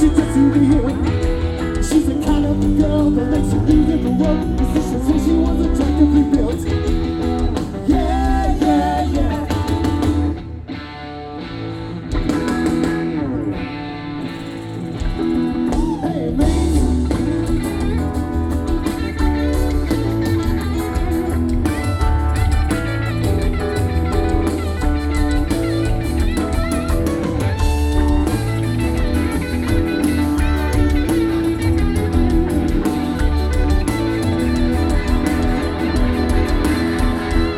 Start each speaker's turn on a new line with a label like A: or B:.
A: she just to be here. She's the kind of girl that makes you leave in the world. Is this she was attractively built?